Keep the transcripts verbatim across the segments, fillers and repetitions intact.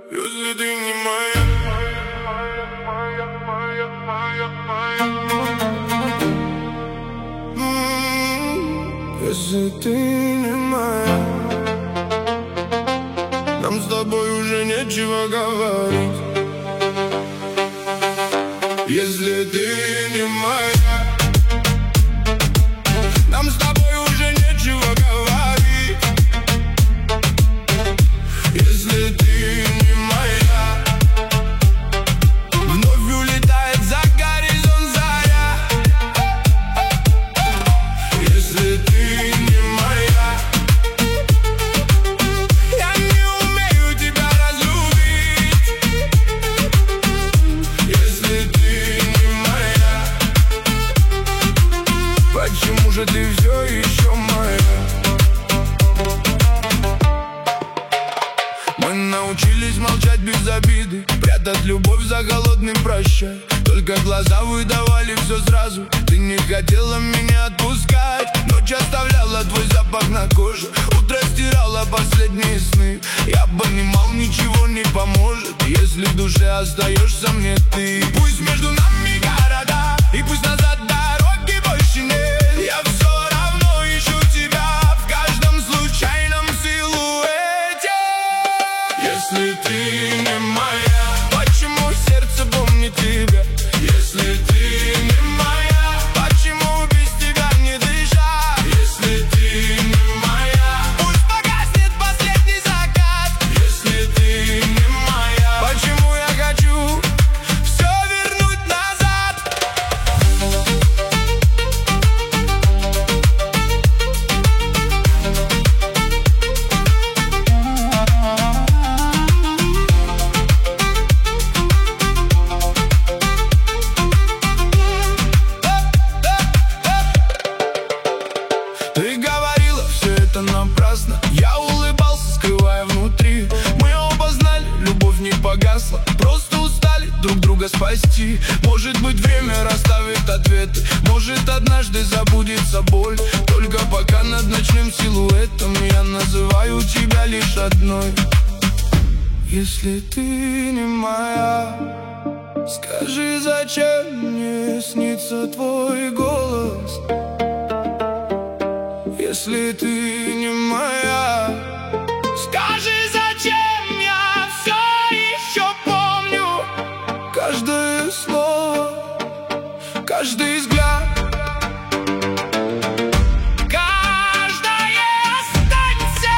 Если ты не моя, если ты не моя, нам с тобой уже нечего говорить. Если ты не моя, нам с тобой уже нечего говорить. Если ты не моя, вновь улетает за горизонт заря. Если ты не моя, я не умею тебя разлюбить. Если ты не моя, почему же ты все еще моя? Мы научились молчать без обиды, прятать любовь за холодным прощай. Только глаза выдавали все сразу. Ты не хотела меня отпускать. Ночь оставляла твой запах на коже, утро стирала последние сны. Я понимал, ничего не поможет, если в душе остаешься мне ты. И пусть между нами города, и пусть назад дороги больше нет, я все равно ищу тебя в каждом случайном силуэте. Если ты не моя, почему сердце помнит тебя? Если ты не моя, почему без тебя не дышать? Если ты не моя, пусть погаснет последний закат. Если ты не моя, почему я хочу все вернуть назад? Ты говорила, все это напрасно. Я улыбался, скрывая внутри. Мы оба знали, любовь не погасла, просто устали друг друга спасти. Может быть, время расставит ответы, может, однажды забудется боль. Только пока над ночным силуэтом я называю тебя лишь одной. Если ты не моя, скажи, зачем мне снится твой голос? Если ты не моя, скажи, зачем я все еще помню каждое слово, каждый взгляд, каждое останься.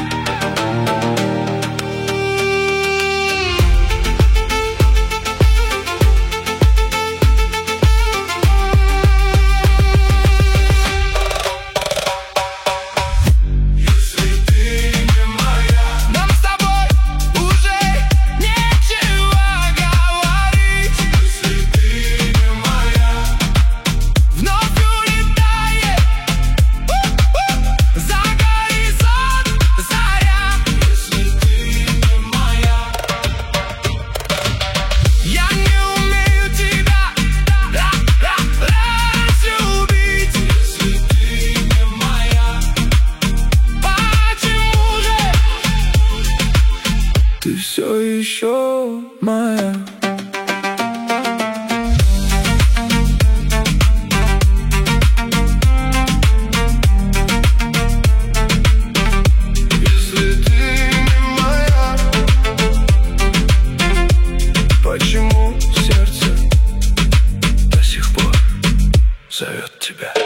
Ты все еще моя. Если ты не моя, почему сердце до сих пор зовет тебя?